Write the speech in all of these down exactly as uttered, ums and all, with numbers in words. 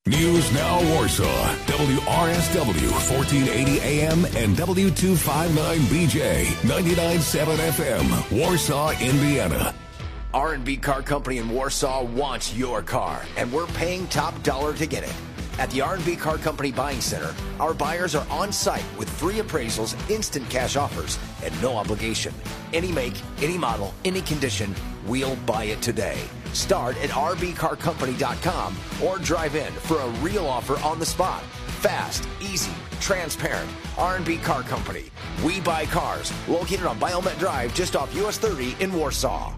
News Now Warsaw, W R S W, fourteen eighty A M and W two fifty-nine B J, ninety-nine point seven F M, Warsaw, Indiana. R and B Car Company in Warsaw wants your car, and we're paying top dollar to get it. At the R and B Car Company Buying Center, our buyers are on site with free appraisals, instant cash offers, and no obligation. Any make, any model, any condition, we'll buy it today. Start at r b car company dot com or drive in for a real offer on the spot. Fast, easy, transparent. R and B Car Company. We buy cars. Located on Biomet Drive just off U S thirty in Warsaw.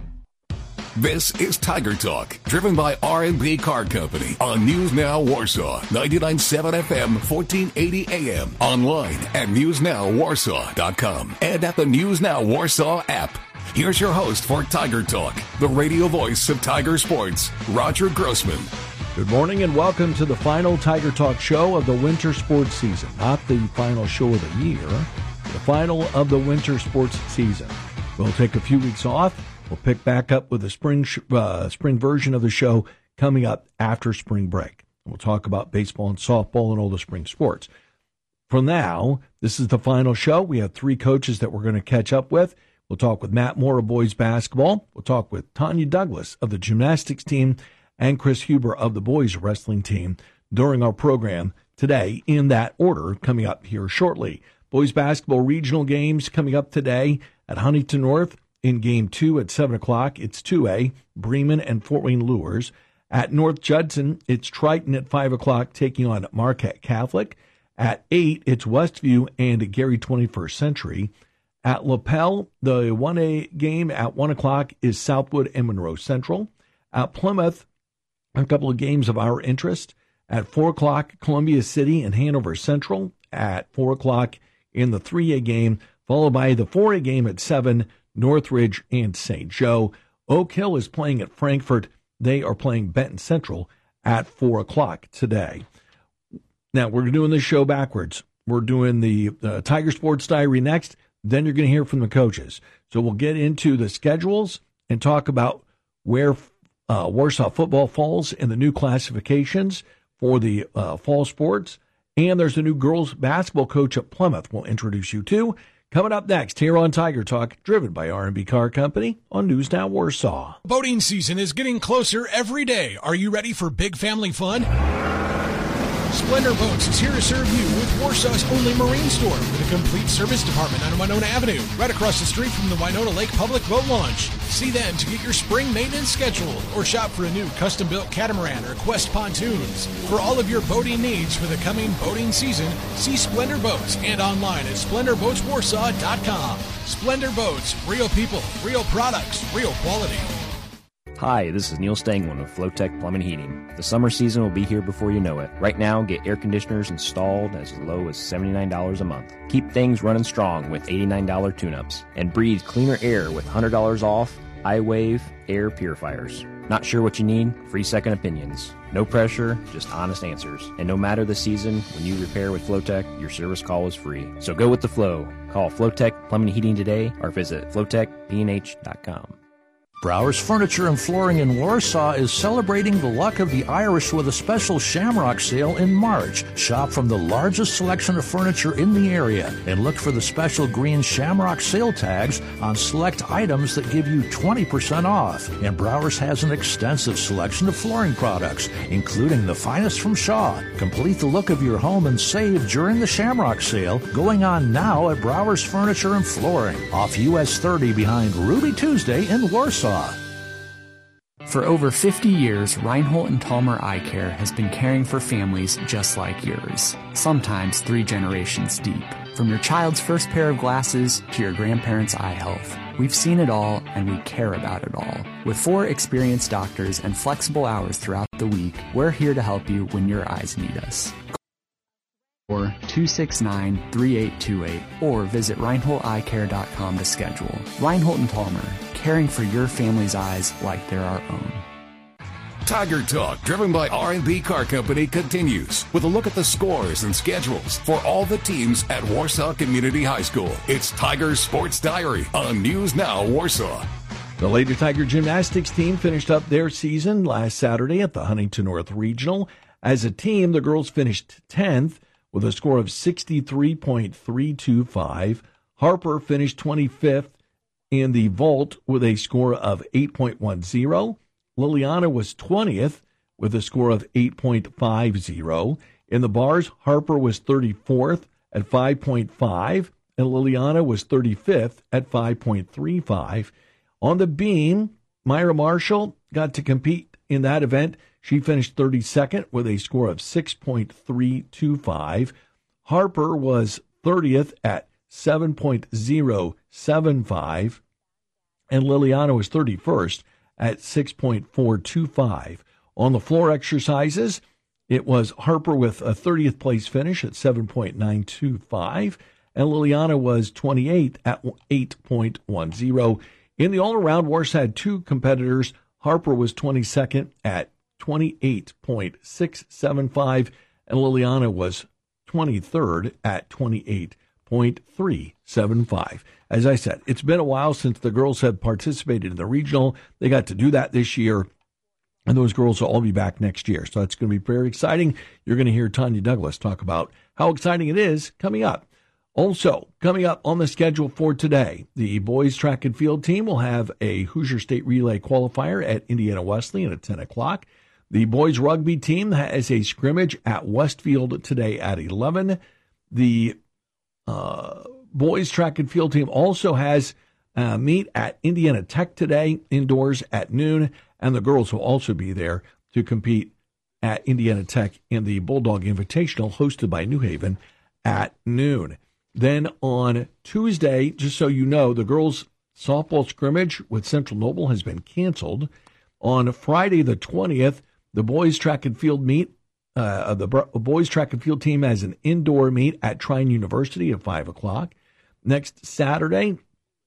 This is Tiger Talk, driven by R and B Car Company on News Now Warsaw, ninety-nine point seven F M, fourteen eighty A M. Online at news now warsaw dot com and at the News Now Warsaw app. Here's your host for Tiger Talk, the radio voice of Tiger Sports, Roger Grossman. Good morning and welcome to the final Tiger Talk show of the winter sports season. Not the final show of the year, the final of the winter sports season. We'll take a few weeks off. We'll pick back up with the spring sh- uh, spring version of the show coming up after spring break. We'll talk about baseball and softball and all the spring sports. For now, this is the final show. We have three coaches that we're going to catch up with. We'll talk with Matt Moore of boys basketball. We'll talk with Tanya Douglas of the gymnastics team and Chris Huber of the boys wrestling team during our program today in that order coming up here shortly. Boys basketball regional games coming up today at Huntington North in game two at seven o'clock. It's two A, Bremen and Fort Wayne Lures. At North Judson, it's Triton at five o'clock taking on Marquette Catholic. At eight, it's Westview and Gary twenty-first Century. At Lapel, the one A game at one o'clock is Southwood and Monroe Central. At Plymouth, a couple of games of our interest. At four o'clock, Columbia City and Hanover Central. At four o'clock in the three A game, followed by the four A game at seven, Northridge and Saint Joe. Oak Hill is playing at Frankfort. They are playing Benton Central at four o'clock today. Now, we're doing this show backwards. We're doing the uh, Tiger Sports Diary next. Then you're going to hear from the coaches. So we'll get into the schedules and talk about where uh, Warsaw football falls in the new classifications for the uh, fall sports. And there's a new girls basketball coach at Plymouth we'll introduce you to. Coming up next here on Tiger Talk, driven by R and B Car Company on News Now Warsaw. Boating season is getting closer every day. Are you ready for big family fun? Splendor Boats is here to serve you with Warsaw's only marine store with a complete service department on Winona Avenue, right across the street from the Winona Lake Public Boat Launch. See them to get your spring maintenance scheduled or shop for a new custom-built catamaran or Quest pontoons. For all of your boating needs for the coming boating season, see Splendor Boats and online at splendor boats warsaw dot com. Splendor Boats, real people, real products, real quality. Hi, this is Neil Stangman of Flowtech Plumbing and Heating. The summer season will be here before you know it. Right now, get air conditioners installed as low as seventy-nine dollars a month. Keep things running strong with eighty-nine dollars tune-ups. And breathe cleaner air with one hundred dollars off iWave air purifiers. Not sure what you need? Free second opinions. No pressure, just honest answers. And no matter the season, when you repair with Flowtech, your service call is free. So go with the flow. Call Flowtech Plumbing and Heating today or visit flowtech p n h dot com. Browers Furniture and Flooring in Warsaw is celebrating the luck of the Irish with a special Shamrock sale in March. Shop from the largest selection of furniture in the area and look for the special green Shamrock sale tags on select items that give you twenty percent off. And Browers has an extensive selection of flooring products, including the finest from Shaw. Complete the look of your home and save during the Shamrock sale going on now at Browers Furniture and Flooring off U S thirty behind Ruby Tuesday in Warsaw. For over fifty years, Reinhold and Talmer Eye Care has been caring for families just like yours, sometimes three generations deep. From your child's first pair of glasses to your grandparents' eye health, we've seen it all and we care about it all. With four experienced doctors and flexible hours throughout the week, we're here to help you when your eyes need us. Or two six nine, three eight two eight or visit reinhold eye care dot com to schedule. Reinhold and Talmer, caring for your family's eyes like they're our own. Tiger Talk, driven by R and B Car Company, continues with a look at the scores and schedules for all the teams at Warsaw Community High School. It's Tiger Sports Diary on News Now Warsaw. The Lady Tiger gymnastics team finished up their season last Saturday at the Huntington North Regional As a team, the girls finished tenth with a score of sixty-three point three two five. Harper finished twenty-fifth in the vault with a score of eight point one zero. Liliana was twentieth with a score of eight point five zero. In the bars, Harper was thirty-fourth at five point five, and Liliana was thirty-fifth at five point three five. On the beam, Myra Marshall got to compete in that event. She finished thirty-second with a score of six point three two five. Harper was thirtieth at seven point zero seven five, and Liliana was thirty-first at six point four two five. On the floor exercises, it was Harper with a thirtieth place finish at seven point nine two five, and Liliana was twenty-eighth at eight point one zero. In the all-around, Warsaw had two competitors. Harper was twenty-second at twenty-eight point six seven five, and Liliana was twenty-third at twenty-eight point three seven five. As I said, it's been a while since the girls have participated in the regional. They got to do that this year, and those girls will all be back next year. So that's going to be very exciting. You're going to hear Tanya Douglas talk about how exciting it is coming up. Also, coming up on the schedule for today, the boys track and field team will have a Hoosier State Relay qualifier at Indiana Wesleyan at ten o'clock. The boys rugby team has a scrimmage at Westfield today at eleven. The uh, boys track and field team also has a meet at Indiana Tech today, indoors at noon, and the girls will also be there to compete at Indiana Tech in the Bulldog Invitational hosted by New Haven at noon. Then on Tuesday, just so you know, the girls' softball scrimmage with Central Noble has been canceled. On Friday the twentieth, the boys track and field meet, uh, the boys track and field team has an indoor meet at Trine University at five o'clock. Next Saturday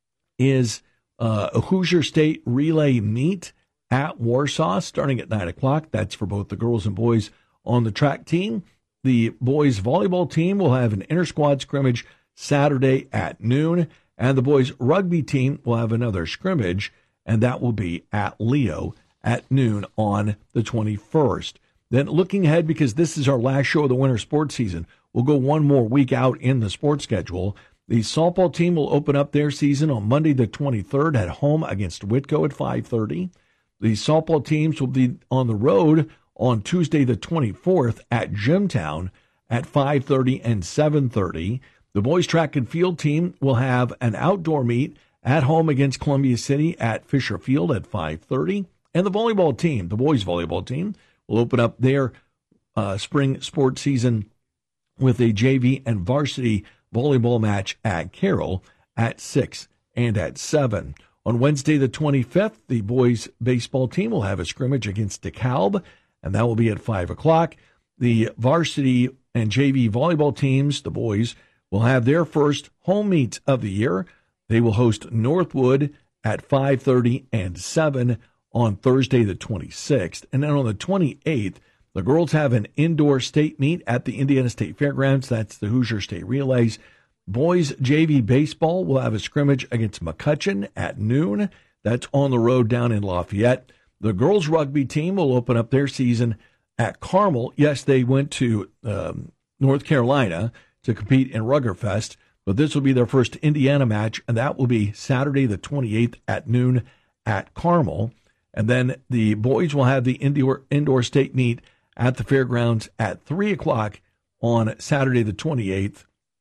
is uh, a Hoosier State Relay meet at Warsaw starting at nine o'clock. That's for both the girls and boys on the track team. The boys volleyball team will have an inter-squad scrimmage Saturday at noon, and the boys rugby team will have another scrimmage, and that will be at Leo at noon on the twenty-first. Then looking ahead, because this is our last show of the winter sports season, we'll go one more week out in the sports schedule. The softball team will open up their season on Monday the twenty-third at home against Whitko at five thirty. The softball teams will be on the road on Tuesday the twenty-fourth at Jimtown at five thirty and seven thirty. The boys track and field team will have an outdoor meet at home against Columbia City at Fisher Field at five thirty. And the volleyball team, the boys volleyball team, will open up their uh, spring sports season with a J V and varsity volleyball match at Carroll at six and at seven. On Wednesday the twenty-fifth, the boys baseball team will have a scrimmage against DeKalb, and that will be at five o'clock. The varsity and J V volleyball teams, the boys, will have their first home meet of the year. They will host Northwood at five thirty and seven on Thursday the twenty-sixth. And then on the twenty-eighth, the girls have an indoor state meet at the Indiana State Fairgrounds. That's the Hoosier State Relays. Boys J V baseball will have a scrimmage against McCutcheon at noon. That's on the road down in Lafayette. The girls rugby team will open up their season at Carmel. Yes, they went to um, North Carolina to compete in Ruggerfest, but this will be their first Indiana match, and that will be Saturday the twenty-eighth at noon at Carmel. And then the boys will have the indoor, indoor state meet at the fairgrounds at three o'clock on Saturday the twenty-eighth,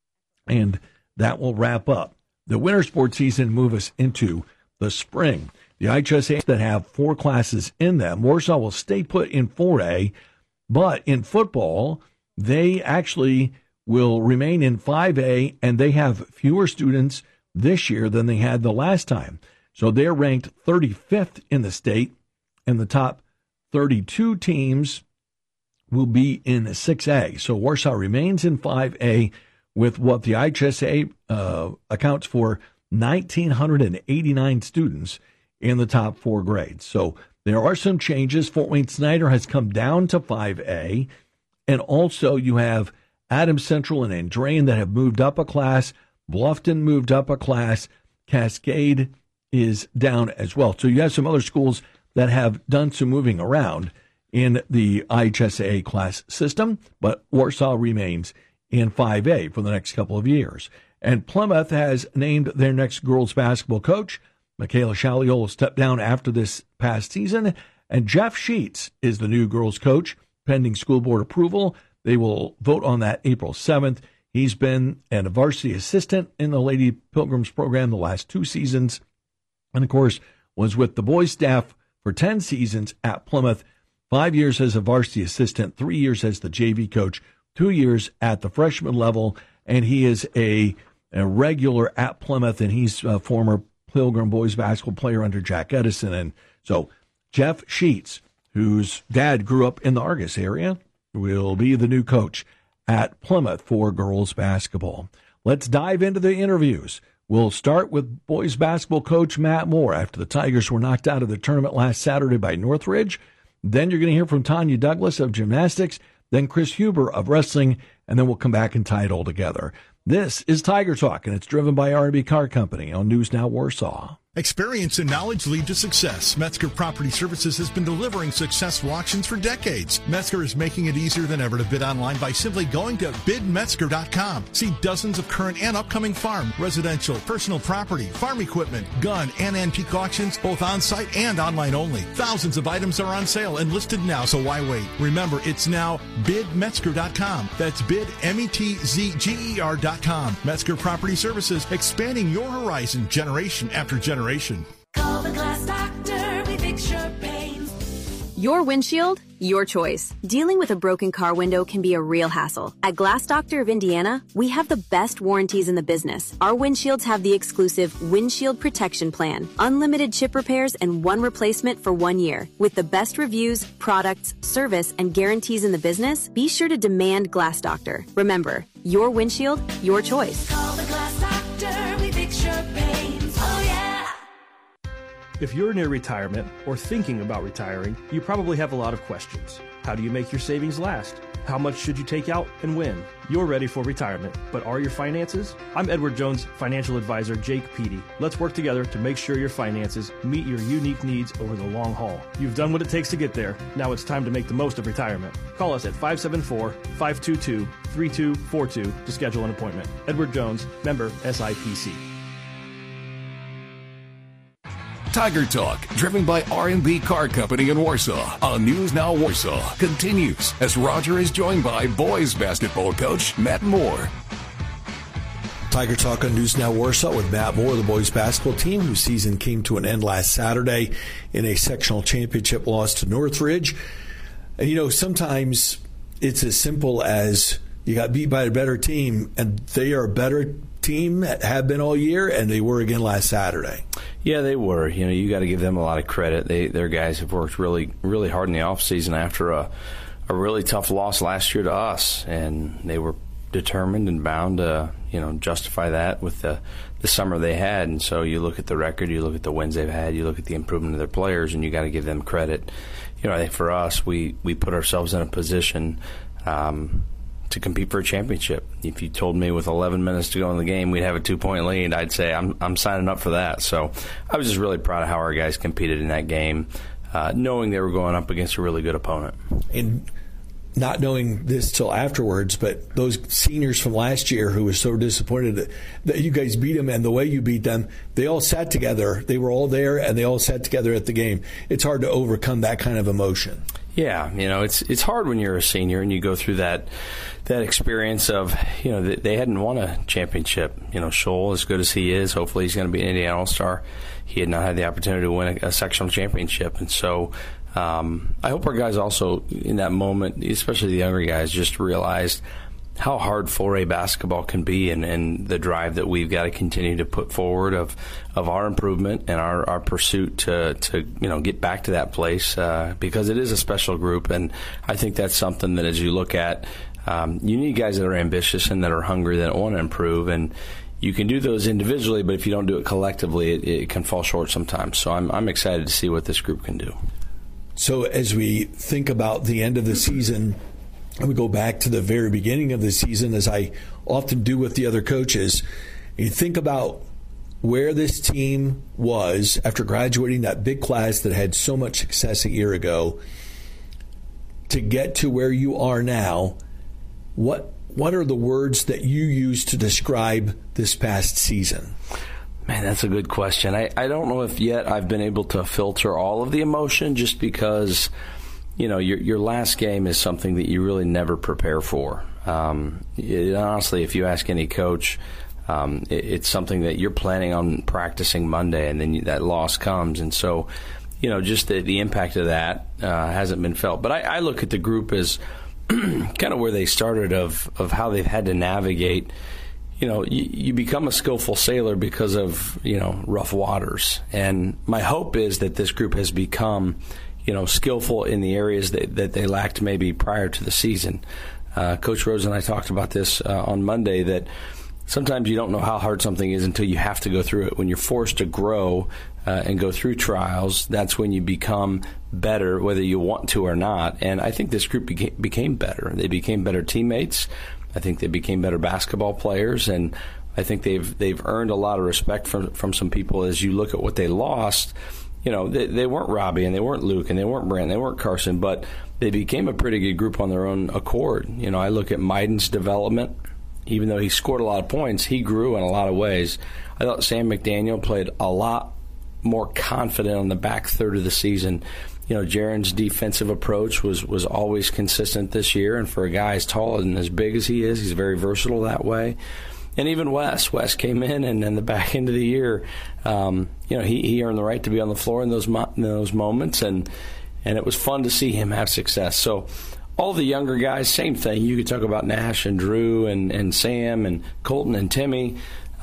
and that will wrap up the winter sports season and move us into the spring. The I H S A that have four classes in them, Warsaw will stay put in four A, but in football, they actually will remain in five A, and they have fewer students this year than they had the last time. So they're ranked thirty-fifth in the state, and the top thirty-two teams will be in six A. So Warsaw remains in five A with what the I H S A uh, accounts for one thousand nine hundred eighty-nine students in the top four grades. So there are some changes. Fort Wayne Snyder has come down to five A, and also you have Adams Central and Andrean that have moved up a class. Bluffton moved up a class. Cascade is down as well. So you have some other schools that have done some moving around in the I H S A A class system, but Warsaw remains in five A for the next couple of years. And Plymouth has named their next girls basketball coach. Michaela Shalliol stepped down after this past season, and Jeff Sheets is the new girls coach, pending school board approval. They will vote on that April seventh. He's been a varsity assistant in the Lady Pilgrims program the last two seasons, and of course was with the boys staff for ten seasons at Plymouth, five years as a varsity assistant, three years as the J V coach, two years at the freshman level, and he is a, a regular at Plymouth, and he's a former Pilgrim boys basketball player under Jack Edison. And so Jeff Sheets, whose dad grew up in the Argus area, will be the new coach at Plymouth for girls basketball. Let's dive into the interviews. We'll start with boys basketball coach Matt Moore after the Tigers were knocked out of the tournament last Saturday by Northridge. Then you're going to hear from Tanya Douglas of gymnastics, then Chris Huber of wrestling, and then we'll come back and tie it all together. This is Tiger Talk, and it's driven by R and B Car Company on News Now Warsaw. Experience and knowledge lead to success. Metzger Property Services has been delivering successful auctions for decades. Metzger is making it easier than ever to bid online by simply going to bid metzger dot com. See dozens of current and upcoming farm, residential, personal property, farm equipment, gun, and antique auctions, both on-site and online only. Thousands of items are on sale and listed now, so why wait? Remember, it's now bid metzger dot com. That's bid, M E T Z G E R dot com. Metzger Property Services, expanding your horizon generation after generation. Call the Glass Doctor, we fix your pain. Your windshield, your choice. Dealing with a broken car window can be a real hassle. At Glass Doctor of Indiana, we have the best warranties in the business. Our windshields have the exclusive Windshield Protection Plan, unlimited chip repairs, and one replacement for one year. With the best reviews, products, service, and guarantees in the business, be sure to demand Glass Doctor. Remember, your windshield, your choice. Call the Glass Doctor, we fix your pains. Oh yeah. If you're near retirement or thinking about retiring, you probably have a lot of questions. How do you make your savings last? How much should you take out and when? You're ready for retirement, but are your finances? I'm Edward Jones financial advisor Jake Peedy. Let's work together to make sure your finances meet your unique needs over the long haul. You've done what it takes to get there. Now it's time to make the most of retirement. Call us at five seven four, five two two, three two four two to schedule an appointment. Edward Jones, member S I P C. Tiger Talk, driven by R and B Car Company in Warsaw on News Now Warsaw, continues as Roger is joined by boys basketball coach Matt Moore. Tiger Talk on News Now Warsaw with Matt Moore, the boys basketball team whose season came to an end last Saturday in a sectional championship loss to Northridge. And, you know, sometimes it's as simple as you got beat by a better team, and they are a better team, have been all year, and they were again last Saturday. Yeah, they were. You know, you got to give them a lot of credit. They, their guys have worked really, really hard in the offseason after a, a really tough loss last year to us, and they were determined and bound to, you know, justify that with the, the summer they had. And so you look at the record, you look at the wins they've had, you look at the improvement of their players, and you got to give them credit. You know, I think for us, we, we put ourselves in a position um, to compete for a championship. If you told me with eleven minutes to go in the game we'd have a two-point lead, I'd say I'm I'm signing up for that. So I was just really proud of how our guys competed in that game, uh, knowing they were going up against a really good opponent. And not knowing this till afterwards, but those seniors from last year who were so disappointed that, that you guys beat them and the way you beat them, they all sat together. They were all there, and they all sat together at the game. It's hard to overcome that kind of emotion. Yeah, you know, it's it's hard when you're a senior and you go through that that experience of, you know, they hadn't won a championship. You know, Scholl, as good as he is, hopefully he's going to be an Indiana All-Star. He had not had the opportunity to win a, a sectional championship. And so um, I hope our guys also, in that moment, especially the younger guys, just realized how hard four A basketball can be, and, and the drive that we've got to continue to put forward of of our improvement and our, our pursuit to, to you know get back to that place, uh, because it is a special group. And I think that's something that as you look at, um, you need guys that are ambitious and that are hungry, that want to improve. And you can do those individually, but if you don't do it collectively, it, it can fall short sometimes. So I'm, I'm excited to see what this group can do. So as we think about the end of the season, and we go back to the very beginning of the season, as I often do with the other coaches, you think about where this team was after graduating that big class that had so much success a year ago. to get to where you are now, what what are the words that you use to describe this past season? Man, that's a good question. I, I don't know if yet I've been able to filter all of the emotion, just because, you know, your your last game is something that you really never prepare for. Um, it, honestly, if you ask any coach, um, it, it's something that you're planning on practicing Monday, and then you, that loss comes. And so, you know, just the, the impact of that uh, hasn't been felt. But I, I look at the group as kind of where they started, of, of how they've had to navigate. You know, you, you become a skillful sailor because of, you know, rough waters. And my hope is that this group has become, you know, skillful in the areas that, that they lacked maybe prior to the season. Uh, Coach Rose and I talked about this uh, on Monday, that sometimes you don't know how hard something is until you have to go through it. When you're forced to grow uh, and go through trials, that's when you become better, whether you want to or not. And I think this group beca- became better. They became better teammates. I think they became better basketball players, and I think they've they've earned a lot of respect from from some people. As you look at what they lost, you know, they, they weren't Robbie, and they weren't Luke, and they weren't Brant, they weren't Carson, but they became a pretty good group on their own accord. You know, I look at Myden's development. Even though he scored a lot of points, he grew in a lot of ways. I thought Sam McDaniel played a lot more confident on the back third of the season. You know, Jaron's defensive approach was, was always consistent this year, and for a guy as tall and as big as he is, he's very versatile that way. And even Wes, Wes came in, and in the back end of the year, um, you know, he, he earned the right to be on the floor in those mo- in those moments, and and it was fun to see him have success. So all the younger guys, same thing. You could talk about Nash and Drew and, and Sam and Colton and Timmy,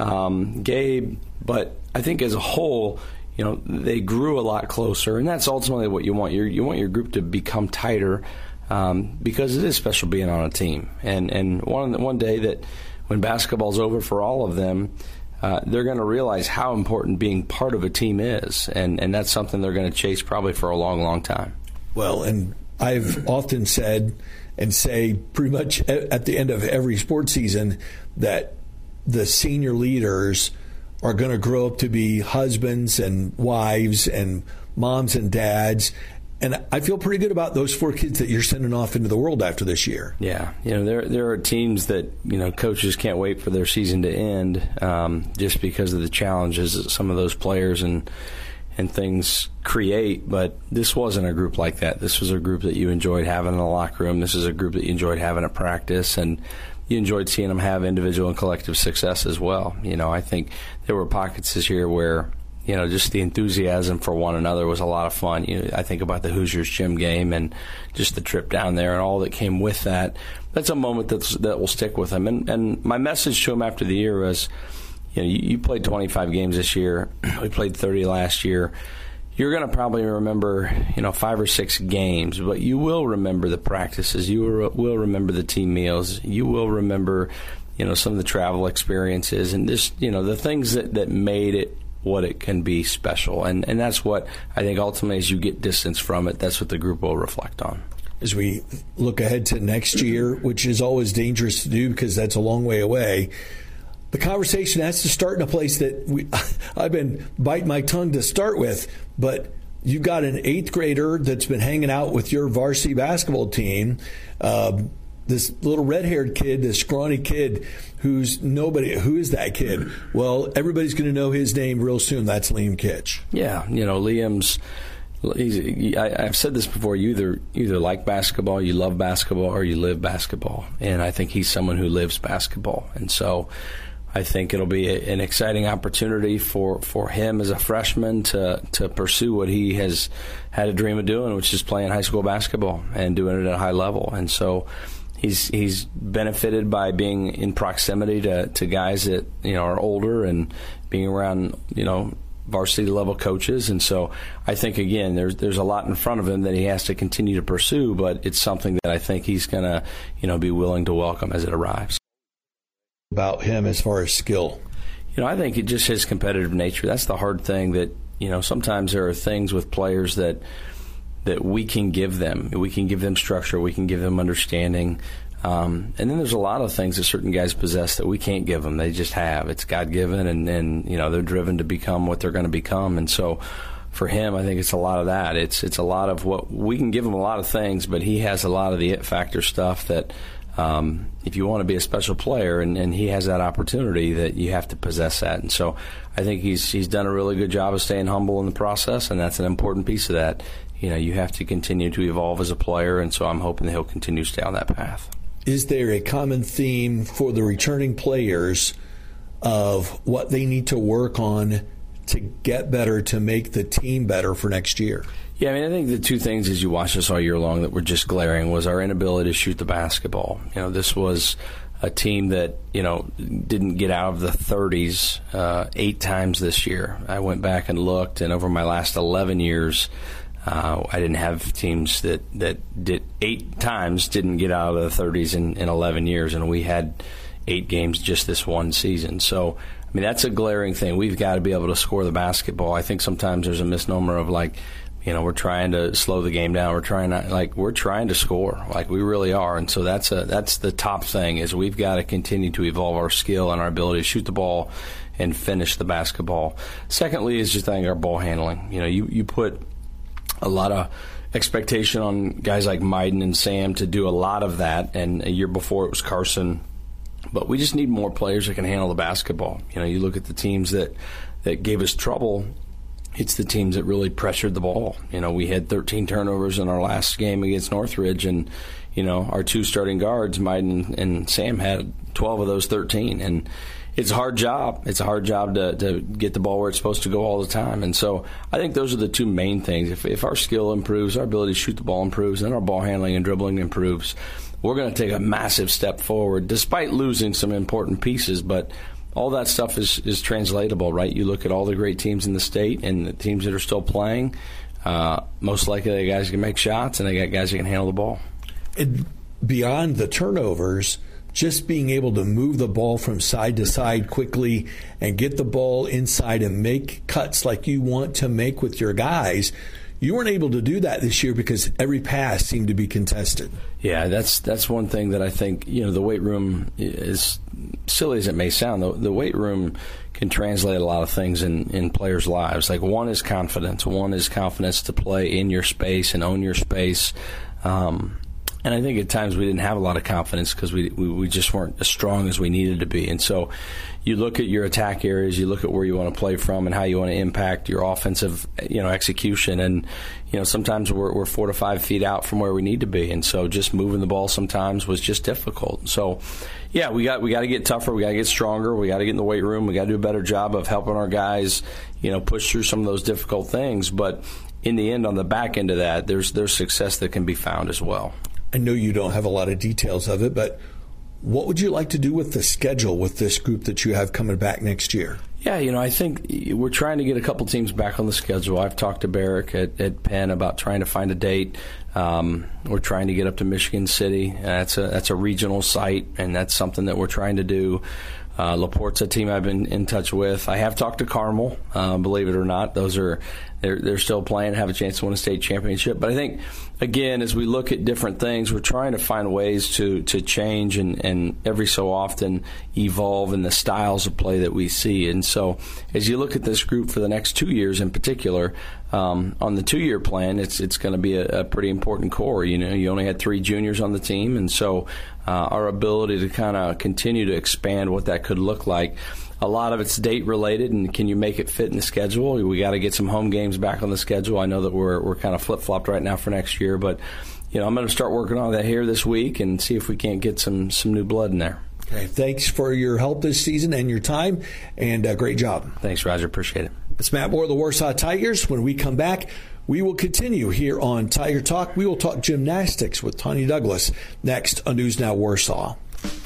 um, Gabe, but I think as a whole, you know, they grew a lot closer, and that's ultimately what you want. You're, you want your group to become tighter, um, because it is special being on a team. And and one one day that when basketball's over for all of them, uh, they're going to realize how important being part of a team is, and, and that's something they're going to chase probably for a long, long time. Well, and I've often said and say pretty much at the end of every sports season that the senior leaders are going to grow up to be husbands and wives and moms and dads. And I feel pretty good about those four kids that you're sending off into the world after this year. Yeah. You know, there there are teams that, you know, coaches can't wait for their season to end um, just because of the challenges that some of those players and and things create. But this wasn't a group like that. This was a group that you enjoyed having in the locker room. This is a group that you enjoyed having at practice, and you enjoyed seeing them have individual and collective success as well. You know, I think there were pockets this year where, you know, just the enthusiasm for one another was a lot of fun. You know, I think about the Hoosiers gym game and just the trip down there and all that came with that. That's a moment that's, that will stick with them. And, and my message to them after the year was, you know, you, you played twenty-five games this year. We played thirty last year. You're going to probably remember, you know, five or six games, but you will remember the practices. You will remember the team meals. You will remember, you know, some of the travel experiences and just, you know, the things that, that made it what it can be special. And, and that's what I think ultimately, as you get distance from it, that's what the group will reflect on. As we look ahead to next year, which is always dangerous to do because that's a long way away, the conversation has to start in a place that we, I've been biting my tongue to start with, but you've got an eighth grader that's been hanging out with your varsity basketball team, uh, this little red-haired kid, this scrawny kid who's nobody. Who is that kid? Well, everybody's going to know his name real soon. That's Liam Kitch. Yeah, you know, Liam's He's, I, I've said this before. You either either like basketball, you love basketball, or you live basketball. And I think he's someone who lives basketball. And so I think it'll be a, an exciting opportunity for, for him as a freshman to to pursue what he has had a dream of doing, which is playing high school basketball and doing it at a high level. And so he's he's benefited by being in proximity to, to guys that, you know, are older and being around, you know, varsity level coaches. And so I think, again, there's there's a lot in front of him that he has to continue to pursue, but it's something that I think he's going to, you know, be willing to welcome as it arrives. About him as far as skill? You know, I think it just his competitive nature. That's the hard thing, that, you know, sometimes there are things with players that that we can give them. We can give them structure. We can give them understanding. Um, and then there's a lot of things that certain guys possess that we can't give them. They just have. It's God-given, and, and you know, they're driven to become what they're going to become. And so for him, I think it's a lot of that. It's it's a lot of what we can give him a lot of things, but he has a lot of the it factor stuff that um, if you want to be a special player and, and he has that opportunity, that you have to possess that. And so I think he's he's done a really good job of staying humble in the process, and that's an important piece of that. You know, you have to continue to evolve as a player, and so I'm hoping that he'll continue to stay on that path. Is there a common theme for the returning players of what they need to work on to get better, to make the team better for next year? Yeah, I mean, I think the two things as you watch us all year long that were just glaring was our inability to shoot the basketball. You know, this was a team that, you know, didn't get out of the thirties uh, eight times this year. I went back and looked, and over my last eleven years, uh, I didn't have teams that, that did eight times didn't get out of the thirties in, in eleven years, and we had eight games just this one season. So, I mean, that's a glaring thing. We've got to be able to score the basketball. I think sometimes there's a misnomer of, like, you know, we're trying to slow the game down. We're trying to, like, we're trying to score. Like, we really are. And so that's a that's the top thing, is we've got to continue to evolve our skill and our ability to shoot the ball and finish the basketball. Secondly is just, I think, our ball handling. You know, you, you put a lot of expectation on guys like Maiden and Sam to do a lot of that. And a year before it was Carson. But we just need more players that can handle the basketball. You know, you look at the teams that, that gave us trouble, it's the teams that really pressured the ball. You know, we had thirteen turnovers in our last game against Northridge, and, you know, our two starting guards, Maiden and Sam, had twelve of those thirteen. And it's a hard job. It's a hard job to, to get the ball where it's supposed to go all the time. And so I think those are the two main things. If, if our skill improves, our ability to shoot the ball improves, and our ball handling and dribbling improves, we're going to take a massive step forward, despite losing some important pieces. But all that stuff is, is translatable, right? You look at all the great teams in the state and the teams that are still playing, uh, most likely they guys can make shots, and they got guys that can handle the ball. And beyond the turnovers, just being able to move the ball from side to side quickly and get the ball inside and make cuts like you want to make with your guys, you weren't able to do that this year because every pass seemed to be contested. Yeah, that's that's one thing that I think, you know, the weight room, is silly as it may sound, the, the weight room can translate a lot of things in, in players' lives. Like, one is confidence. One is confidence to play in your space and own your space. Um, and I think at times we didn't have a lot of confidence because we, we we just weren't as strong as we needed to be. And so you look at your attack areas, you look at where you want to play from and how you want to impact your offensive, you know, execution. And, you know, sometimes we're, we're four to five feet out from where we need to be. And so just moving the ball sometimes was just difficult. So, yeah, we got we got to get tougher. We got to get stronger. We got to get in the weight room. We got to do a better job of helping our guys, you know, push through some of those difficult things. But in the end, on the back end of that, there's there's success that can be found as well. I know you don't have a lot of details of it, but what would you like to do with the schedule with this group that you have coming back next year? Yeah, you know, I think we're trying to get a couple teams back on the schedule. I've talked to Barrick at, at Penn about trying to find a date. Um, we're trying to get up to Michigan City. That's a that's a regional site, and that's something that we're trying to do. Uh, LaPorte's a team I've been in touch with. I have talked to Carmel, uh, believe it or not. Those are they're they're still playing, have a chance to win a state championship. But I think, again, as we look at different things, we're trying to find ways to to change and, and every so often evolve in the styles of play that we see. And so as you look at this group for the next two years in particular, um, on the two-year plan, it's it's going to be a, a pretty important core. You know, you only had three juniors on the team, and so uh, our ability to kind of continue to expand what that could look like. A lot of it's date related, and can you make it fit in the schedule? We got to get some home games back on the schedule. I know that we're we're kind of flip flopped right now for next year, but you know, I'm going to start working on that here this week and see if we can't get some some new blood in there. Okay, thanks for your help this season and your time, and uh, great job. Thanks, Roger. Appreciate it. It's Matt Moore of the Warsaw Tigers. When we come back, we will continue here on Tiger Talk. We will talk gymnastics with Tanya Douglas next on News Now Warsaw.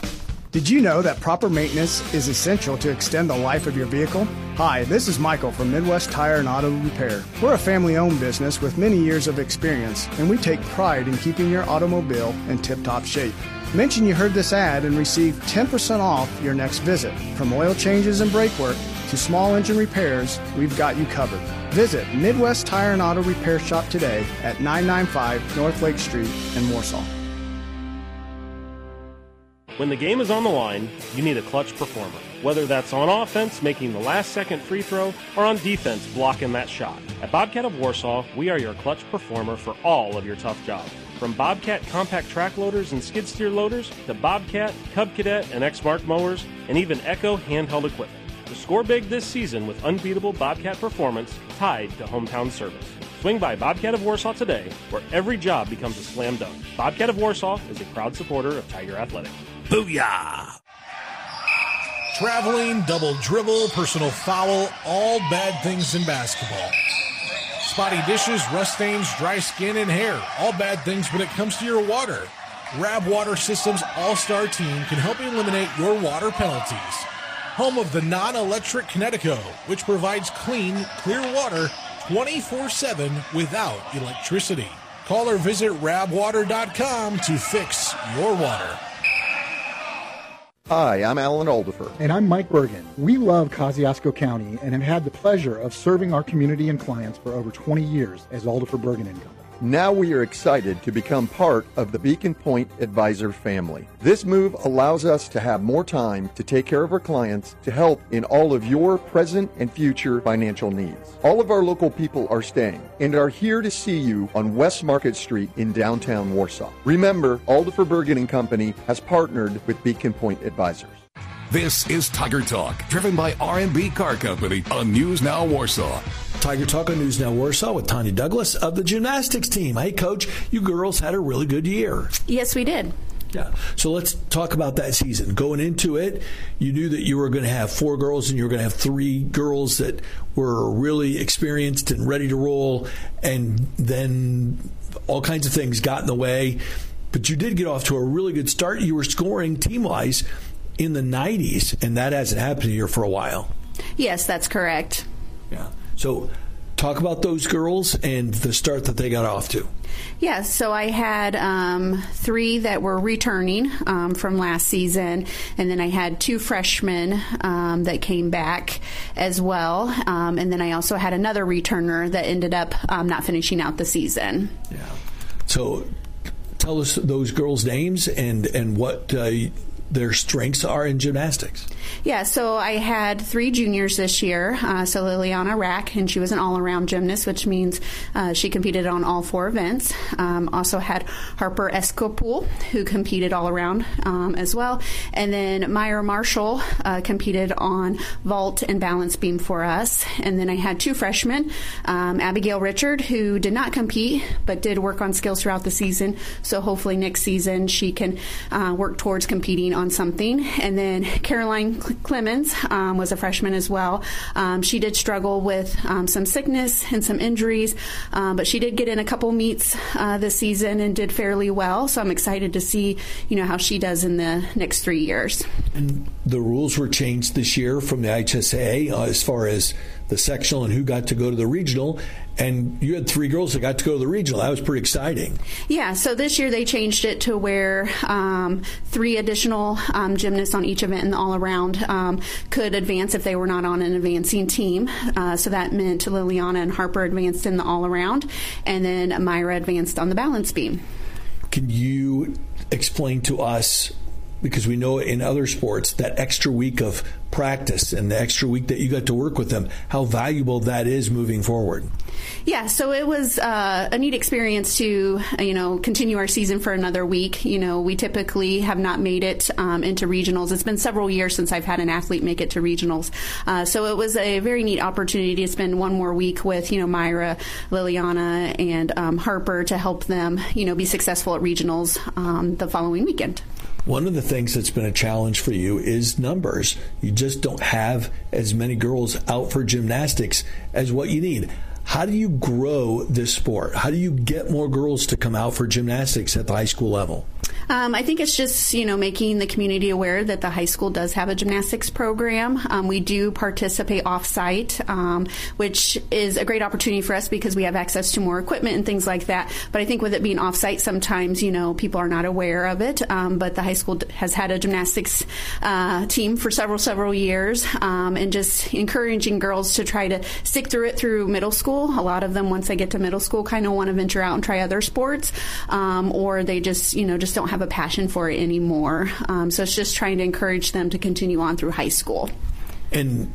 Did you know that proper maintenance is essential to extend the life of your vehicle? Hi, this is Michael from Midwest Tire and Auto Repair. We're a family-owned business with many years of experience, and we take pride in keeping your automobile in tip-top shape. Mention you heard this ad and receive ten percent off your next visit. From oil changes and brake work to small engine repairs, we've got you covered. Visit Midwest Tire and Auto Repair Shop today at nine ninety-five North Lake Street in Warsaw. When the game is on the line, you need a clutch performer. Whether that's on offense, making the last-second free throw, or on defense, blocking that shot. At Bobcat of Warsaw, we are your clutch performer for all of your tough jobs. From Bobcat compact track loaders and skid steer loaders to Bobcat, Cub Cadet, and X-Mark mowers, and even Echo handheld equipment. To score big this season with unbeatable Bobcat performance tied to hometown service. Swing by Bobcat of Warsaw today, where every job becomes a slam dunk. Bobcat of Warsaw is a proud supporter of Tiger Athletics. Booyah! Traveling, double dribble, personal foul, all bad things in basketball. Spotty dishes, rust stains, dry skin, and hair, all bad things when it comes to your water. Rab Water Systems All-Star Team can help eliminate your water penalties. Home of the non-electric Connecticut, which provides clean, clear water twenty-four seven without electricity. Call or visit rab water dot com to fix your water. Hi, I'm Alan Aldifer. And I'm Mike Bergen. We love Kosciuszko County and have had the pleasure of serving our community and clients for over twenty years as Aldifer Bergen and Company. Now we are excited to become part of the Beacon Point Advisor family. This move allows us to have more time to take care of our clients to help in all of your present and future financial needs. All of our local people are staying and are here to see you on West Market Street in downtown Warsaw. Remember, Aldifer Bergen and Company has partnered with Beacon Point Advisors. This is Tiger Talk, driven by R and B Car Company on News Now Warsaw. Tiger Talk on News Now Warsaw with Tanya Douglas of the gymnastics team. Hey, Coach, you girls had a really good year. Yes, we did. Yeah. So let's talk about that season. Going into it, you knew that you were going to have four girls and you were going to have three girls that were really experienced and ready to roll, and then all kinds of things got in the way. But you did get off to a really good start. You were scoring team-wise in the nineties, and that hasn't happened here for a while. Yes, that's correct. Yeah. So talk about those girls and the start that they got off to. Yeah, so I had um, three that were returning um, from last season, and then I had two freshmen um, that came back as well, um, and then I also had another returner that ended up um, not finishing out the season. Yeah. So tell us those girls' names and, and what uh, their strengths are in gymnastics. Yeah, so I had three juniors this year. Uh, so Liliana Rack, and she was an all-around gymnast, which means uh, she competed on all four events. Um, also had Harper Escopul, who competed all around um, as well. And then Myra Marshall uh, competed on vault and balance beam for us. And then I had two freshmen, um, Abigail Richard, who did not compete, but did work on skills throughout the season. So hopefully next season she can uh, work towards competing on something. And then Caroline Clemens um, was a freshman as well. Um, she did struggle with um, some sickness and some injuries, um, but she did get in a couple meets uh, this season and did fairly well. So I'm excited to see, you know, how she does in the next three years. And the rules were changed this year from the H S A A uh, as far as the sectional and who got to go to the regional. And you had three girls that got to go to the regional. That was pretty exciting. Yeah, so this year they changed it to where um, three additional um, gymnasts on each event in the all-around um, could advance if they were not on an advancing team. Uh, so that meant Liliana and Harper advanced in the all-around, and then Myra advanced on the balance beam. Can you explain to us, because we know in other sports, that extra week of practice and the extra week that you got to work with them, how valuable that is moving forward? Yeah, so it was uh, a neat experience to, you know, continue our season for another week. You know, we typically have not made it um, into regionals. It's been several years since I've had an athlete make it to regionals. Uh, so it was a very neat opportunity to spend one more week with, you know, Myra, Liliana, and um, Harper to help them, you know, be successful at regionals um, the following weekend. One of the things that's been a challenge for you is numbers. You just don't have as many girls out for gymnastics as what you need. How do you grow this sport? How do you get more girls to come out for gymnastics at the high school level? Um, I think it's just, you know, making the community aware that the high school does have a gymnastics program. Um, we do participate off-site, um, which is a great opportunity for us because we have access to more equipment and things like that. But I think with it being off-site, sometimes, you know, people are not aware of it. Um, but the high school has had a gymnastics uh, team for several, several years, um, and just encouraging girls to try to stick through it through middle school. A lot of them, once they get to middle school, kind of want to venture out and try other sports, um, or they just, you know, just don't have have a passion for it anymore. Um, so it's just trying to encourage them to continue on through high school. And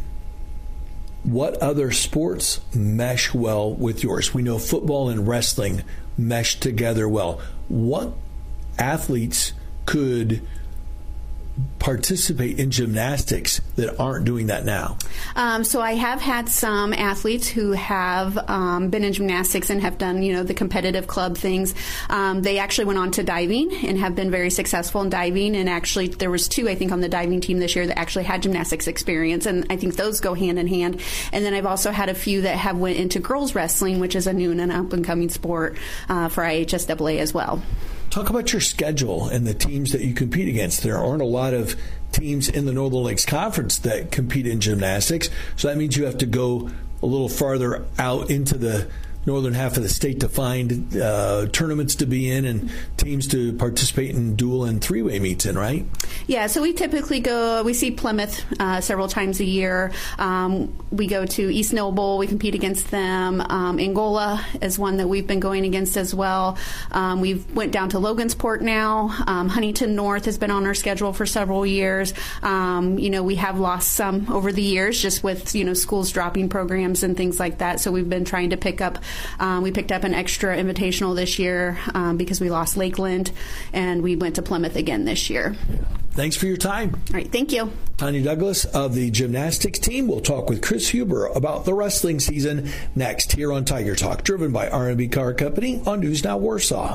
what other sports mesh well with yours? We know football and wrestling mesh together well. What athletes could participate in gymnastics that aren't doing that now? Um, so I have had some athletes who have um, been in gymnastics and have done, you know, the competitive club things. Um, they actually went on to diving and have been very successful in diving. And actually, there was two, I think, on the diving team this year that actually had gymnastics experience. And I think those go hand in hand. And then I've also had a few that have went into girls wrestling, which is a new and an up-and-coming sport uh, for I H S A A as well. Talk about your schedule and the teams that you compete against. There aren't a lot of teams in the Northern Lakes Conference that compete in gymnastics, so that means you have to go a little farther out into the northern half of the state to find uh, tournaments to be in and teams to participate in dual and three-way meets in, right? Yeah, so we typically go, we see Plymouth uh, several times a year. Um, we go to East Noble, we compete against them. Um, Angola is one that we've been going against as well. Um, we've went down to Logansport now. Um, Huntington North has been on our schedule for several years. Um, you know, we have lost some over the years just with, you know, schools dropping programs and things like that. So we've been trying to pick up Um, we picked up an extra invitational this year um, because we lost Lakeland, and we went to Plymouth again this year. Thanks for your time. All right, thank you. Tanya Douglas of the gymnastics team. We'll talk with Chris Huber about the wrestling season next here on Tiger Talk, driven by R and B Car Company on News Now Warsaw.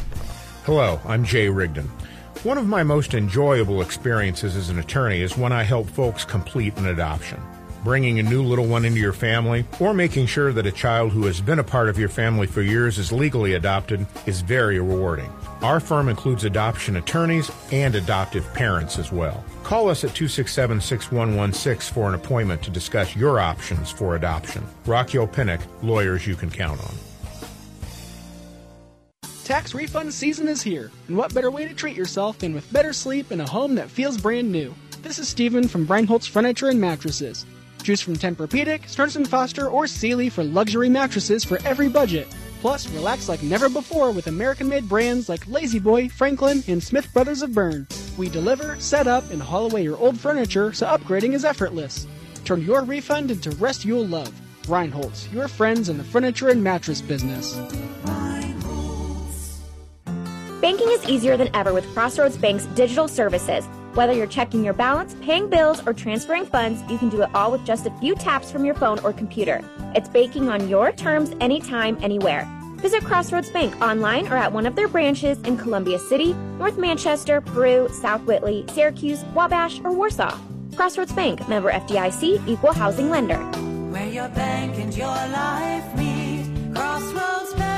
Hello, I'm Jay Rigdon. One of my most enjoyable experiences as an attorney is when I help folks complete an adoption. Bringing a new little one into your family, or making sure that a child who has been a part of your family for years is legally adopted is very rewarding. Our firm includes adoption attorneys and adoptive parents as well. Call us at two six seven, six one one six for an appointment to discuss your options for adoption. Rockyo Pinnock, lawyers you can count on. Tax refund season is here, and what better way to treat yourself than with better sleep in a home that feels brand new? This is Steven from Breinholtz Furniture and Mattresses. Choose from Tempur-Pedic, Stearns and Foster, or Sealy for luxury mattresses for every budget. Plus, relax like never before with American-made brands like La-Z-Boy, Franklin, and Smith Brothers of Bern. We deliver, set up, and haul away your old furniture so upgrading is effortless. Turn your refund into rest you'll love. Breinholtz, your friends in the furniture and mattress business. Banking is easier than ever with Crossroads Bank's digital services. Whether you're checking your balance, paying bills, or transferring funds, you can do it all with just a few taps from your phone or computer. It's banking on your terms anytime, anywhere. Visit Crossroads Bank online or at one of their branches in Columbia City, North Manchester, Peru, South Whitley, Syracuse, Wabash, or Warsaw. Crossroads Bank, member F D I C, equal housing lender. Where your bank and your life meet, Crossroads Bank.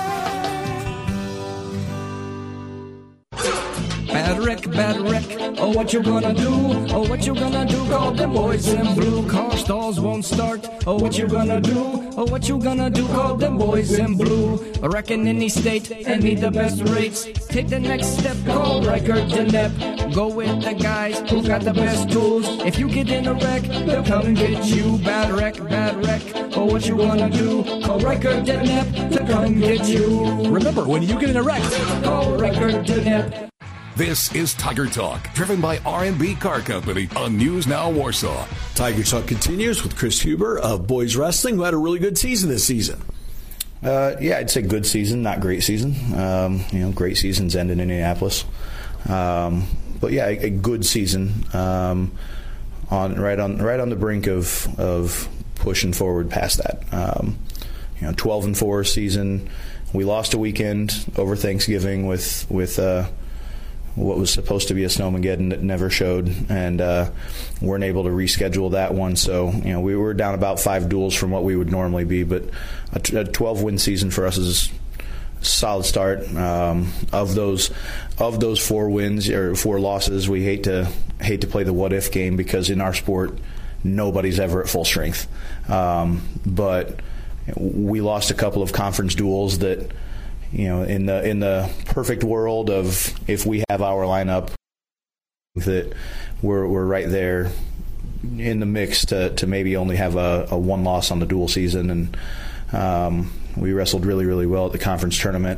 Bad wreck, bad wreck, oh what you gonna do, oh what you gonna do, call the boys in blue, car stalls won't start, oh what you gonna do, oh what you gonna do, call the boys in blue, wrecking any state and need the best rates, take the next step, call Riker Denep, go with the guys who got the best tools, if you get in a wreck, they'll come and get you, bad wreck, bad wreck, oh what you gonna do, call Riker Denep to come get you. Remember, when you get in a wreck, call Riker Denep. This is Tiger Talk, driven by R and B Car Company on News Now Warsaw. Tiger Talk continues with Chris Huber of Boys Wrestling, who had a really good season this season. Uh, yeah, I'd say good season, not great season. Um, you know, great seasons end in Indianapolis. Um, but yeah, a, a good season um, on right on right on the brink of of pushing forward past that. Um, you know, twelve and four season. We lost a weekend over Thanksgiving with with. Uh, what was supposed to be a Snowmageddon that never showed, and uh, weren't able to reschedule that one. So, you know, we were down about five duels from what we would normally be, but a twelve-win season for us is a solid start. Um, of those, of those four wins or four losses, we hate to hate to play the what-if game because in our sport, nobody's ever at full strength. Um, but we lost a couple of conference duels that. You know, in the in the perfect world of if we have our lineup, that we're we're right there in the mix to, to maybe only have a, a one loss on the dual season, and um, we wrestled really really well at the conference tournament.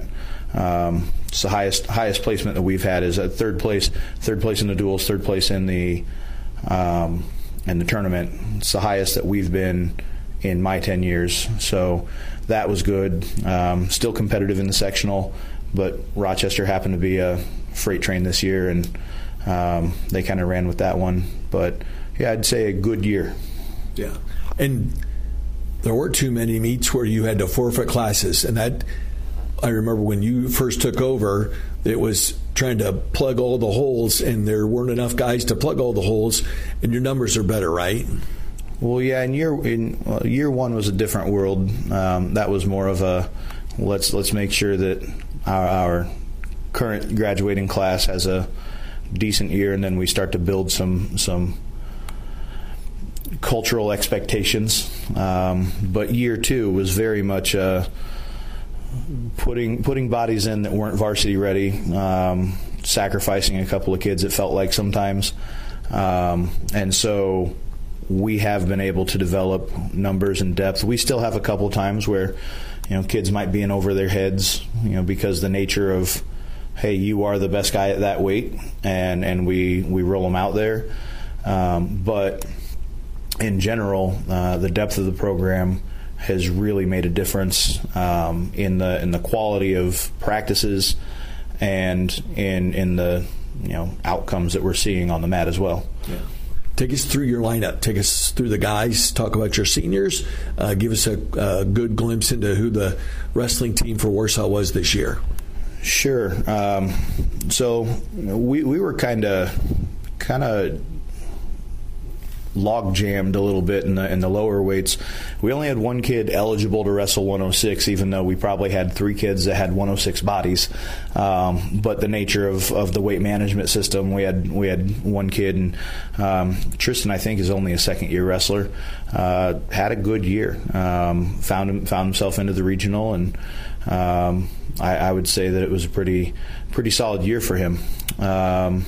Um, it's the highest highest placement that we've had is a third place, third place in the duels, third place in the um, in the tournament. It's the highest that we've been in my ten years. So that was good. Um, still competitive in the sectional, but Rochester happened to be a freight train this year, and um, they kind of ran with that one. But yeah, I'd say a good year. Yeah, and there weren't too many meets where you had to forfeit classes, and that I remember when you first took over, it was trying to plug all the holes, and there weren't enough guys to plug all the holes, and your numbers are better, right? Well, yeah. In year in well, year one was a different world. Um, that was more of a let's let's make sure that our, our current graduating class has a decent year, and then we start to build some some cultural expectations. Um, but year two was very much uh, putting putting bodies in that weren't varsity ready, um, sacrificing a couple of kids. It felt like sometimes, um, and so we have been able to develop numbers and depth. We still have a couple times where, you know, kids might be in over their heads, you know, because the nature of, hey, you are the best guy at that weight, and, and we, we roll them out there. Um, but in general, uh, the depth of the program has really made a difference um, in the in the quality of practices and in in the you know outcomes that we're seeing on the mat as well. Yeah. Take us through your lineup. Take us through the guys. Talk about your seniors. Uh, give us a, a good glimpse into who the wrestling team for Warsaw was this year. Sure. Um, so we we were kind of kind of log jammed a little bit in the in the lower weights. We only had one kid eligible to wrestle one oh six, even though we probably had three kids that had one oh six bodies. Um, but the nature of, of the weight management system, we had we had one kid, and um, Tristan, I think, is only a second year wrestler. Uh, had a good year. Um, found him, found himself into the regional, and um, I, I would say that it was a pretty pretty solid year for him. Um,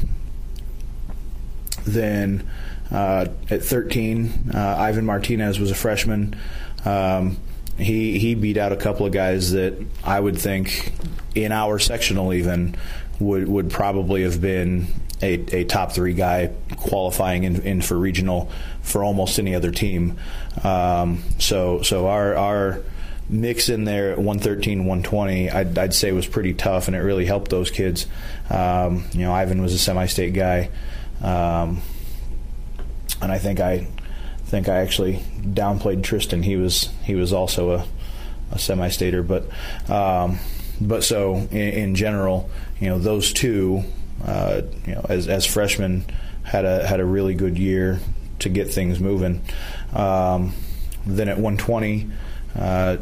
then. Uh, at thirteen, uh, Ivan Martinez was a freshman. Um, he he beat out a couple of guys that I would think in our sectional even would would probably have been a, a top three guy qualifying in, in for regional for almost any other team. Um, so so our our mix in there at one thirteen, one twenty, I'd, I'd say was pretty tough, and it really helped those kids. Um, you know, Ivan was a semi-state guy. Um, And I think I think I actually downplayed Tristan. He was he was also a, a semi-stater, but um, but so in, in general, you know, those two, uh, you know, as as freshmen had a had a really good year to get things moving. Um, then at one twenty, uh,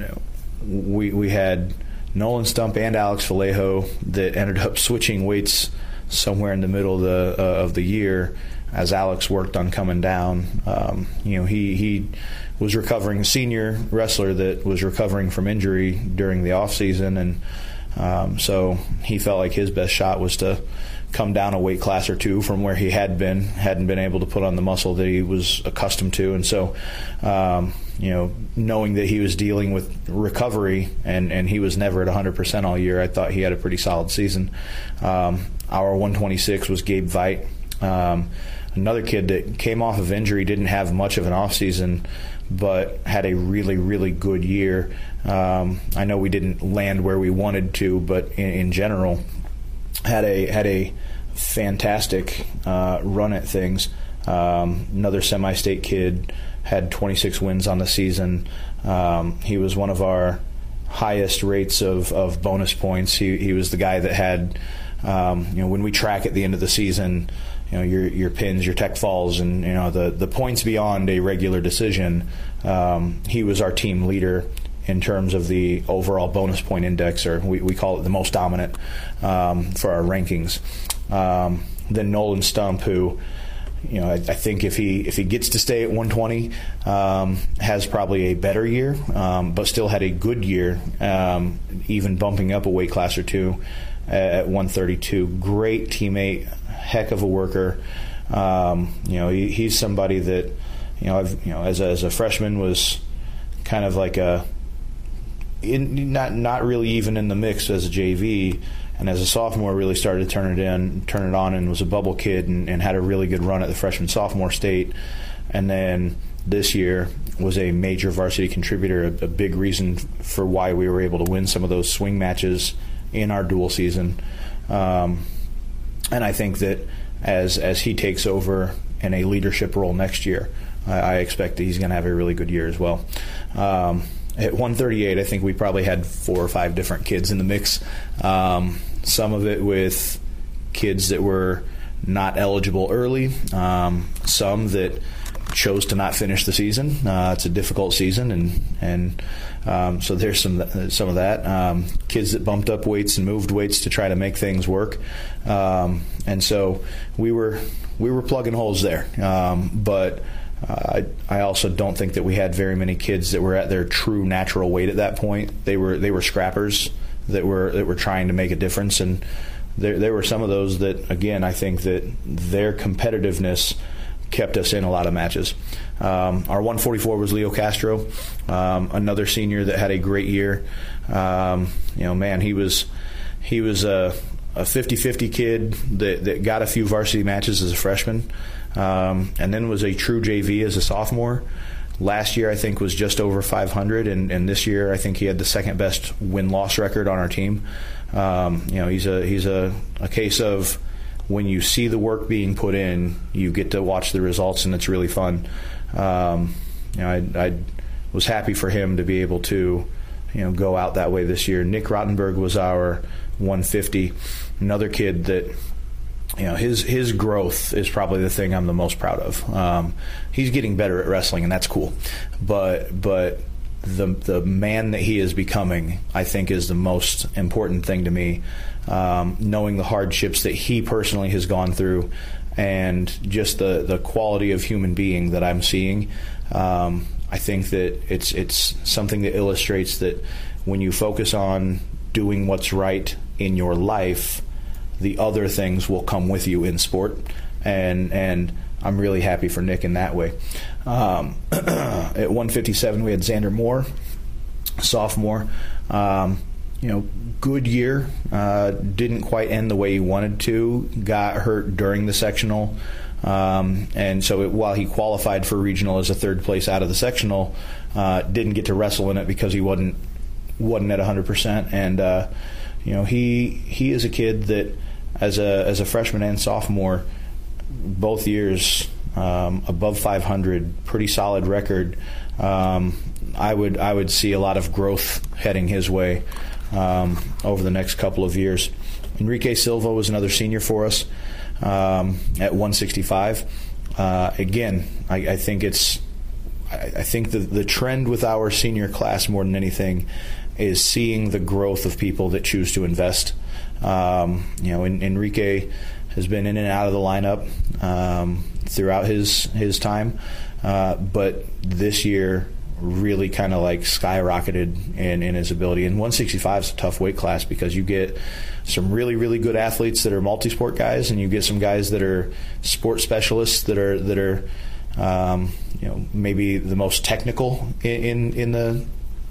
we we had Nolan Stump and Alex Vallejo that ended up switching weights somewhere in the middle of the uh, of the year. As Alex worked on coming down, um, you know, he, he was recovering, a senior wrestler that was recovering from injury during the off season, and um, so he felt like his best shot was to come down a weight class or two from where he had been, hadn't been able to put on the muscle that he was accustomed to, and so, um, you know, knowing that he was dealing with recovery and, and he was never at one hundred percent all year, I thought he had a pretty solid season. Um, our one twenty-six was Gabe Veit. Um, Another kid that came off of injury, didn't have much of an off season, but had a really, really good year. Um, I know we didn't land where we wanted to, but in, in general, had a had a fantastic uh, run at things. Um, another semi-state kid had twenty-six wins on the season. Um, he was one of our highest rates of, of bonus points. He he was the guy that had, um, you know, when we track at the end of the season, you know, your your pins, your tech falls, and you know the the points beyond a regular decision. Um, he was our team leader in terms of the overall bonus point index, or we, we call it the most dominant um, for our rankings. Um, then Nolan Stump, who, you know, I, I think if he if he gets to stay at one twenty, um, has probably a better year, um, but still had a good year, um, even bumping up a weight class or two at one thirty-two. Great teammate. Heck of a worker. Um, you know, he, he's somebody that, you know, I've, you know, as a, as a freshman was kind of like a in, not not really even in the mix as a J V. And as a sophomore, really started to turn it in, turn it on, and was a bubble kid, and, and had a really good run at the freshman sophomore state. And then this year was a major varsity contributor, a, a big reason for why we were able to win some of those swing matches in our dual season. Um, and I think that as as he takes over in a leadership role next year, I, I expect that he's going to have a really good year as well. Um, At one thirty-eight, I think we probably had four or five different kids in the mix. Um, some of it with kids that were not eligible early, um, some that chose to not finish the season. Uh, it's a difficult season, and and um, so there's some some of that. Um, kids that bumped up weights and moved weights to try to make things work, um, and so we were we were plugging holes there, um, but. Uh, I, I also don't think that we had very many kids that were at their true natural weight at that point. They were they were scrappers that were that were trying to make a difference, and there there were some of those that, again, I think that their competitiveness kept us in a lot of matches. Um, our one forty-four was Leo Castro, um, another senior that had a great year. Um, you know, man, he was he was a a fifty-fifty kid that that got a few varsity matches as a freshman. Um, and then was a true J V as a sophomore. Last year, I think, was just over five hundred, and, and this year, I think he had the second best win-loss record on our team. Um, you know, he's a he's a, a case of when you see the work being put in, you get to watch the results, and it's really fun. Um, you know, I, I was happy for him to be able to, you know, go out that way this year. Nick Rottenberg was our one fifty, another kid that. You know, his his growth is probably the thing I'm the most proud of. Um, he's getting better at wrestling, and that's cool. But but the the man that he is becoming, I think, is the most important thing to me. Um, knowing the hardships that he personally has gone through, and just the, the quality of human being that I'm seeing, um, I think that it's it's something that illustrates that when you focus on doing what's right in your life, the other things will come with you in sport, and and I'm really happy for Nick in that way. Um, at one fifty-seven, we had Xander Moore, sophomore. Um, you know, good year. Uh, didn't quite end the way he wanted to. Got hurt during the sectional, um, and so it, while he qualified for regional as a third place out of the sectional, uh, didn't get to wrestle in it because he wasn't wasn't at one hundred percent. And uh, you know, he he is a kid that, as a as a freshman and sophomore, both years um, above five hundred, pretty solid record. Um, I would I would see a lot of growth heading his way um, over the next couple of years. Enrique Silva was another senior for us um, at one sixty-five. Uh, again, I, I think it's I, I think the the trend with our senior class more than anything is seeing the growth of people that choose to invest. Um, you know, en- Enrique has been in and out of the lineup um, throughout his his time, uh, but this year really kind of like skyrocketed in, in his ability. And one sixty-five is a tough weight class because you get some really really good athletes that are multi-sport guys, and you get some guys that are sport specialists that are that are um, you know, maybe the most technical in in, in the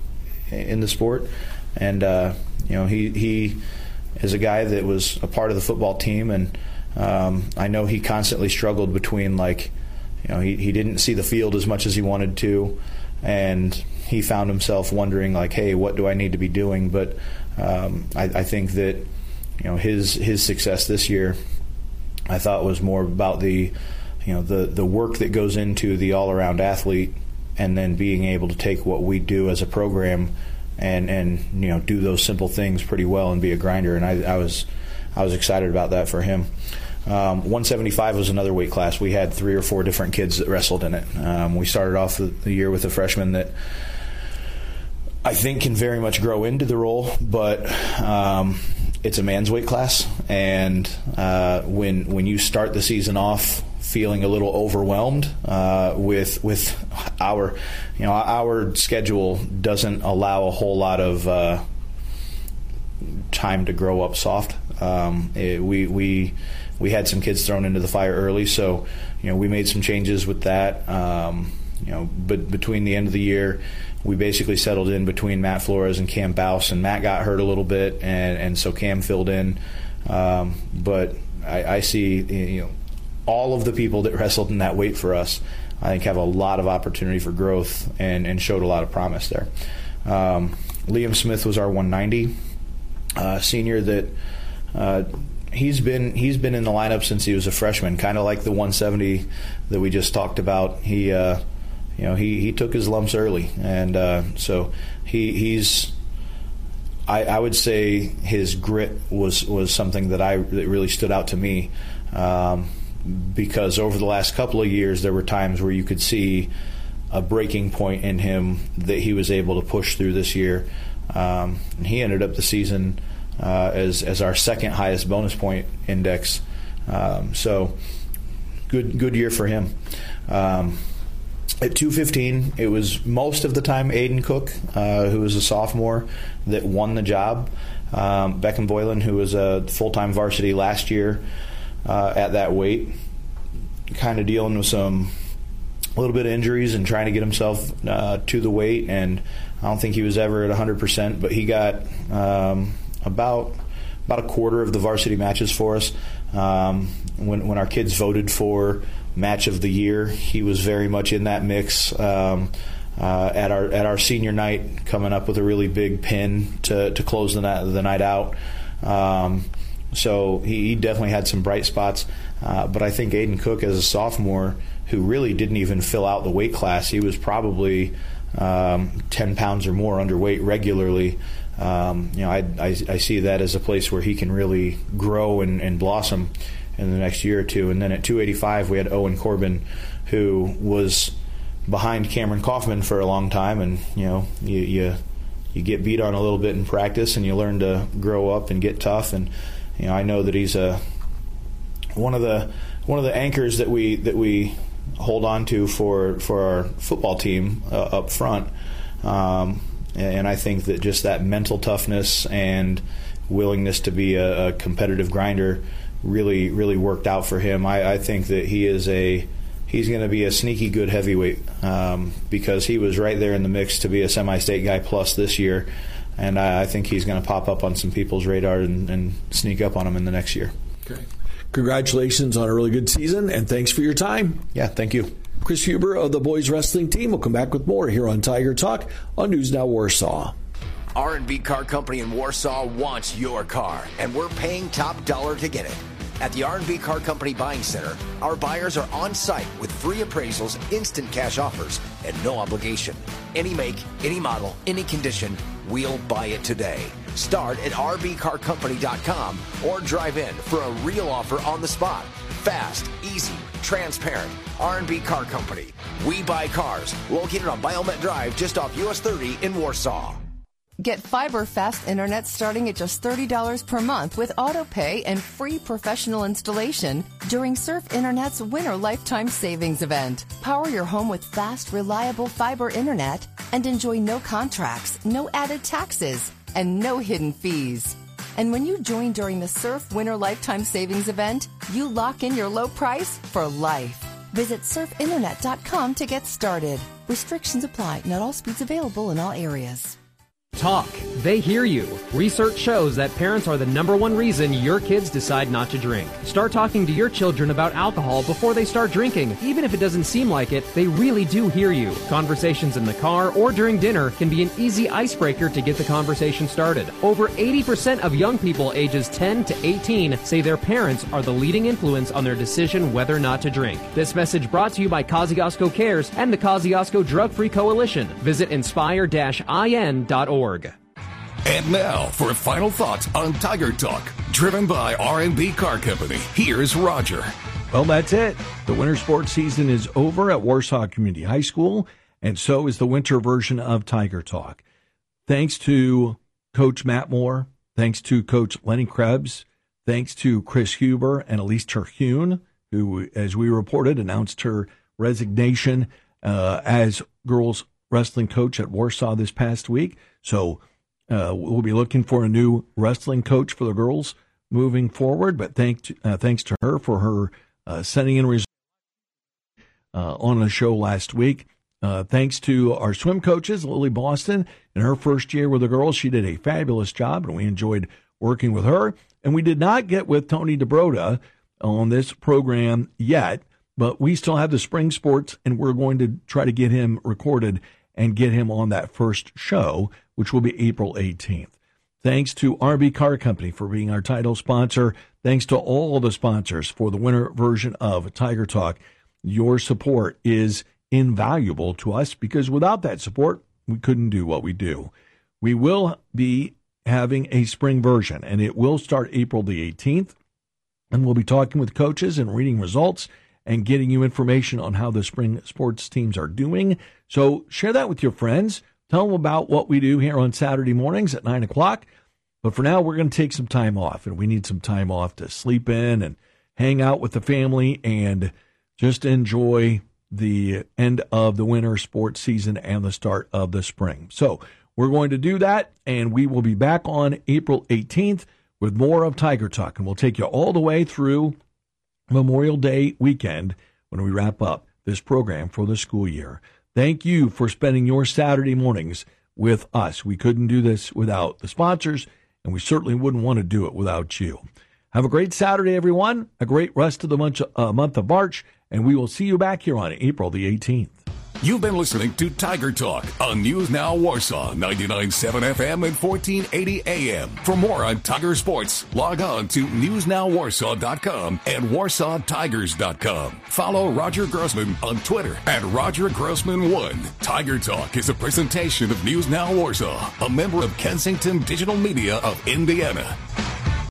in the sport. And uh, you know, he he is a guy that was a part of the football team, and um, I know he constantly struggled between, like, you know, he, he didn't see the field as much as he wanted to, and he found himself wondering, like, hey, what do I need to be doing? But um, I, I think that, you know, his his success this year, I thought, was more about the, you know, the the work that goes into the all-around athlete, and then being able to take what we do as a program and and you know, do those simple things pretty well and be a grinder. And I, I was I was excited about that for him. Um, one seventy-five was another weight class. We had three or four different kids that wrestled in it. Um, we started off the, the year with a freshman that I think can very much grow into the role, but um, it's a man's weight class, and uh, when when you start the season off feeling a little overwhelmed uh, with with our, you know, our schedule doesn't allow a whole lot of uh, time to grow up soft. Um, it, we we we had some kids thrown into the fire early, so you know, we made some changes with that. Um, you know, but between the end of the year, we basically settled in between Matt Flores and Cam Baus, and Matt got hurt a little bit, and, and so Cam filled in. Um, but I, I see, you know, all of the people that wrestled in that weight for us, I think, have a lot of opportunity for growth and, and showed a lot of promise there. Um, Liam Smith was our one ninety uh, senior that uh, he's been he's been in the lineup since he was a freshman, kind of like the one seventy that we just talked about. He uh, you know he, he took his lumps early, and uh, so he he's I, I would say his grit was was something that I that really stood out to me. Um, because over the last couple of years there were times where you could see a breaking point in him that he was able to push through this year. Um, and he ended up the season uh, as as our second highest bonus point index. Um, so good good year for him. Um, at two fifteen, it was most of the time Aiden Cook, uh, who was a sophomore, that won the job. Um, Beckham Boylan, who was a full-time varsity last year, Uh, at that weight, kind of dealing with some a little bit of injuries and trying to get himself uh, to the weight, and I don't think he was ever at one hundred percent, but he got um, about about a quarter of the varsity matches for us. Um, when when our kids voted for match of the year, he was very much in that mix. Um, uh, at our at our senior night, coming up with a really big pin to to close the night the night out. Um, So he, he definitely had some bright spots. Uh, but I think Aiden Cook, as a sophomore, who really didn't even fill out the weight class, he was probably um, ten pounds or more underweight regularly. Um, you know, I, I, I see that as a place where he can really grow and, and blossom in the next year or two. And then at two eighty-five, we had Owen Corbin, who was behind Cameron Kaufman for a long time. And, you know, you, you, you get beat on a little bit in practice, and you learn to grow up and get tough. And you know, I know that he's a one of the one of the anchors that we that we hold on to for for our football team uh, up front, um, and I think that just that mental toughness and willingness to be a, a competitive grinder really really worked out for him. I, I think that he is a he's going to be a sneaky good heavyweight um, because he was right there in the mix to be a semi-state guy plus this year. And I think he's going to pop up on some people's radar and, and sneak up on them in the next year. Okay. Congratulations on a really good season, and thanks for your time. Yeah, thank you. Chris Huber of the boys wrestling team will come back with more here on Tiger Talk on News Now Warsaw. R and B Car Company in Warsaw wants your car, and we're paying top dollar to get it. At the R and B Car Company Buying Center, our buyers are on site with free appraisals, instant cash offers, and no obligation. Any make, any model, any condition, we'll buy it today. Start at r b car company dot com or drive in for a real offer on the spot. Fast, easy, transparent. R and B Car Company. We buy cars. Located on Biomet Drive just off U S thirty in Warsaw. Get fiber fast internet starting at just thirty dollars per month with autopay and free professional installation during Surf Internet's Winter Lifetime Savings event. Power your home with fast, reliable fiber internet and enjoy no contracts, no added taxes, and no hidden fees. And when you join during the Surf Winter Lifetime Savings event, you lock in your low price for life. Visit surf internet dot com to get started. Restrictions apply. Not all speeds available in all areas. Talk. They hear you. Research shows that parents are the number one reason your kids decide not to drink. Start talking to your children about alcohol before they start drinking. Even if it doesn't seem like it, they really do hear you. Conversations in the car or during dinner can be an easy icebreaker to get the conversation started. Over eighty percent of young people ages ten to eighteen say their parents are the leading influence on their decision whether or not to drink. This message brought to you by Kosciuszko Cares and the Kosciuszko Drug-Free Coalition. Visit inspire dash I N dot org. And now for final thoughts on Tiger Talk, driven by R and B Car Company. Here's Roger. Well, that's it. The winter sports season is over at Warsaw Community High School, and so is the winter version of Tiger Talk. Thanks to Coach Matt Moore, thanks to Coach Lenny Krebs, thanks to Chris Huber and Elise Terhune, who, as we reported, announced her resignation uh, as girls wrestling coach at Warsaw this past week. So uh, we'll be looking for a new wrestling coach for the girls moving forward. But thank to, uh, thanks to her for her uh, sending in results uh, on a show last week. Uh, thanks to our swim coaches, Lily Boston. In her first year with the girls, she did a fabulous job, and we enjoyed working with her. And we did not get with Tony DeBroda on this program yet, but we still have the spring sports, and we're going to try to get him recorded and get him on that first show, which will be April eighteenth. Thanks to R and B Car Company for being our title sponsor. Thanks to all the sponsors for the winter version of Tiger Talk. Your support is invaluable to us because without that support, we couldn't do what we do. We will be having a spring version, and it will start April the eighteenth. And we'll be talking with coaches and reading results and getting you information on how the spring sports teams are doing. So share that with your friends. Tell them about what we do here on Saturday mornings at nine o'clock. But for now, we're going to take some time off, and we need some time off to sleep in and hang out with the family and just enjoy the end of the winter sports season and the start of the spring. So we're going to do that, and we will be back on April eighteenth with more of Tiger Talk, and we'll take you all the way through Memorial Day weekend when we wrap up this program for the school year. Thank you for spending your Saturday mornings with us. We couldn't do this without the sponsors, and we certainly wouldn't want to do it without you. Have a great Saturday, everyone, a great rest of the month, uh, month of March, and we will see you back here on April the eighteenth. You've been listening to Tiger Talk on News Now Warsaw, ninety-nine point seven F M and fourteen eighty A M. For more on Tiger sports, log on to news now warsaw dot com and warsaw tigers dot com. Follow Roger Grossman on Twitter at Roger Grossman one. Tiger Talk is a presentation of News Now Warsaw, a member of Kensington Digital Media of Indiana.